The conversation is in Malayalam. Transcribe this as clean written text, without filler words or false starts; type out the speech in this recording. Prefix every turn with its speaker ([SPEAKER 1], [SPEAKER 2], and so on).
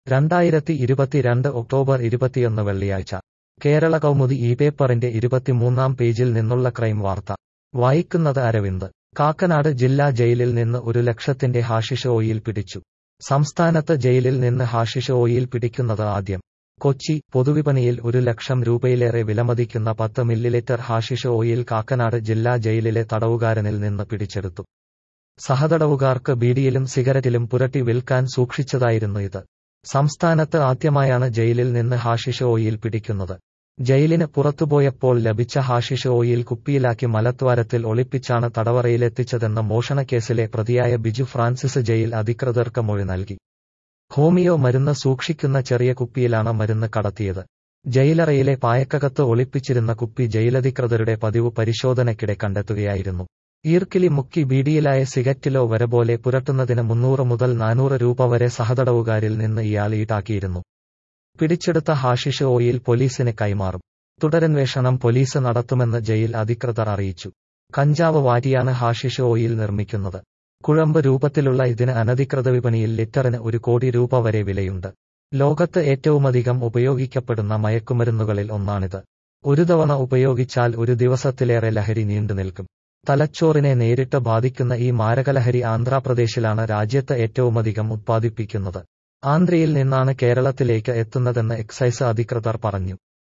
[SPEAKER 1] 2022 ഒക്ടോബർ 21 വെള്ളിയാഴ്ച കേരള കൗമുദി ഈ പേപ്പറിന്റെ 23-ാം പേജിൽ നിന്നുള്ള ക്രൈം വാർത്ത വായിക്കുന്നത് അരവിന്ദ്. കാക്കനാട് ജില്ലാ ജയിലിൽ നിന്ന് 1 ലക്ഷത്തിന്റെ ഹാഷിഷ് ഓയിൽ പിടിച്ചു. സംസ്ഥാനത്ത് ജയിലിൽ നിന്ന് ഹാഷിഷ് ഓയിൽ പിടിക്കുന്നത് ആദ്യം. കൊച്ചി. പൊതുവിപണിയിൽ 1 ലക്ഷം രൂപയിലേറെ വിലമതിക്കുന്ന 10 മില്ലിലിറ്റർ ഹാഷിഷ് ഓയിൽ കാക്കനാട് ജില്ലാ ജയിലിലെ തടവുകാരനിൽ നിന്ന് പിടിച്ചെടുത്തു. സഹതടവുകാർക്ക് ബീഡിയിലും സിഗരറ്റിലും പുരട്ടി വിൽക്കാൻ സൂക്ഷിച്ചതായിരുന്നു ഇത്. സംസ്ഥാനത്ത് ആദ്യമായാണ് ജയിലിൽ നിന്ന് ഹാഷിഷ് ഓയിൽ പിടിക്കുന്നത്. ജയിലിന് പുറത്തുപോയപ്പോൾ ലഭിച്ച ഹാഷിഷ് ഓയിൽ കുപ്പിയിലാക്കി മലദ്വാരത്തിൽ ഒളിപ്പിച്ചാണ് തടവറയിലെത്തിച്ചതെന്ന് മോഷണക്കേസിലെ പ്രതിയായ ബിജു ഫ്രാൻസിസ് ജയിൽ അധികൃതർക്ക് മൊഴി നൽകി. ഹോമിയോ മരുന്ന് സൂക്ഷിക്കുന്ന ചെറിയ കുപ്പിയിലാണ് മരുന്ന് കടത്തിയത്. ജയിലറയിലെ പായക്കകത്ത് ഒളിപ്പിച്ചിരുന്ന കുപ്പി ജയിലധികൃതരുടെ പതിവ് പരിശോധനയ്ക്കിടെ കണ്ടെത്തുകയായിരുന്നു. ഈർക്കിലി മുക്കി ബീഡിയിലായ സിഗരറ്റിലോ വര പോലെ പുരട്ടുന്നതിന് 300 മുതൽ 400 രൂപ വരെ സഹതടവുകാരിൽ നിന്ന് ഇയാൾ ഈടാക്കിയിരുന്നു. പിടിച്ചെടുത്ത ഹാഷിഷ് ഓയിൽ പോലീസിന് കൈമാറും. തുടരന്വേഷണം പോലീസ് നടത്തുമെന്ന് ജയിൽ അധികൃതർ അറിയിച്ചു. കഞ്ചാവ് വാറ്റിയാണ് ഹാഷിഷ് ഓയിൽ നിർമ്മിക്കുന്നത്. കുഴമ്പ് രൂപത്തിലുള്ള ഇതിന് അനധികൃത വിപണിയിൽ ലിറ്ററിന് 1 കോടി രൂപ വരെ വിലയുണ്ട്. ലോകത്ത് ഏറ്റവുമധികം ഉപയോഗിക്കപ്പെടുന്ന മയക്കുമരുന്നുകളിൽ ഒന്നാണിത്. ഒരു തവണ ഉപയോഗിച്ചാൽ 1 ദിവസത്തിലേറെ ലഹരി നീണ്ടുനിൽക്കും. തലച്ചോറിനെ നേരിട്ട് ബാധിക്കുന്ന ഈ മാരകലഹരി ആന്ധ്രാപ്രദേശിലാണ് രാജ്യത്ത് ഏറ്റവുമധികം ഉത്പാദിപ്പിക്കുന്നത്. ആന്ധ്രയിൽ നിന്നാണ് കേരളത്തിലേക്ക് എത്തുന്നതെന്ന് എക്സൈസ് അധികൃതർ പറഞ്ഞു.